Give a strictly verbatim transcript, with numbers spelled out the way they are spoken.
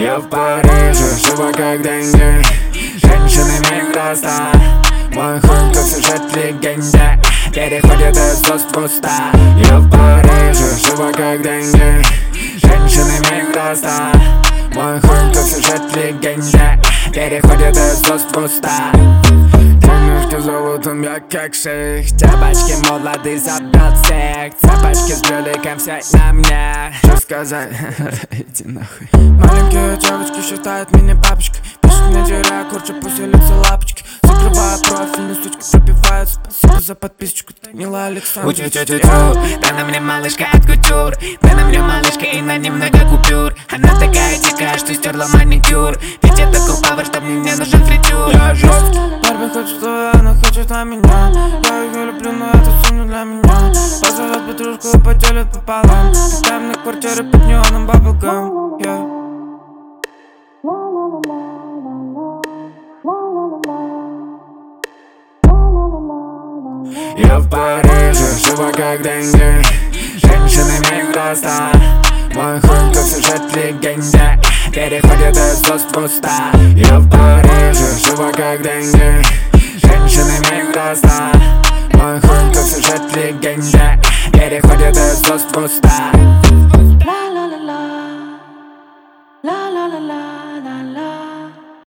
Я в Париже, живо как деньги, женщинами гроза. Мой хуй как сюжет легенде, переходит из уст в уста. Я в Париже, живо как деньги, женщинами гроза. Мой хуй как сюжет легенде, переходит из уст в уста. Денежки золотом, я как шейх. Девочки молодые, забрал всех. Цепочки с брюликом, все на мне. Что сказать? Иди нахуй. Маленькие девочки считают меня папочкой. Пишут мне директ, корчу, пусть улица лапочки. Закрываю профиль, но сучки пробивают. Спасибо за подписочку, Данила Александр. Утю-тю-тю-тю, да на мне малышка от кутюр. Да на мне малышка и на немного купюр. Она такая дикая, что стерла маникюр. Ведь это купавр, что мне не нужен фритюр. Я жестко. Барби хочет, что она хочет на меня. Я ее люблю, но это все не для меня. Позовет подружку и поделят пополам. Ставим на квартире под неоном баблгам. Yeah. Я в Париже, живо как деньги, женщинами гроза. Мой хуй как сюжет легенде, переходит из уст в уста. Я в Париже, живо как деньги, женщинами гроза. Мой хуй как сюжет легенде, переходит из уст в уста.